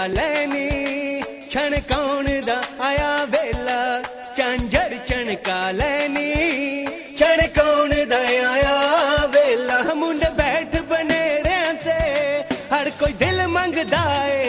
ਲੈਣੀ ਛਣਕਾਉਣ ਦਾ ਆਇਆ ਵੇਲਾ ਝਾਂਜਰ ਛਣਕਾ ਲੈਣੀ ਛਣਕਾਉਣ ਦਾ ਆਇਆ ਵੇਲਾ ਮੁੰਡੇ ਬੈਠ ਬਨੇਰਿਆਂ ਤੇ ਹਰ ਕੋਈ ਦਿਲ ਮੰਗਦਾ ਏ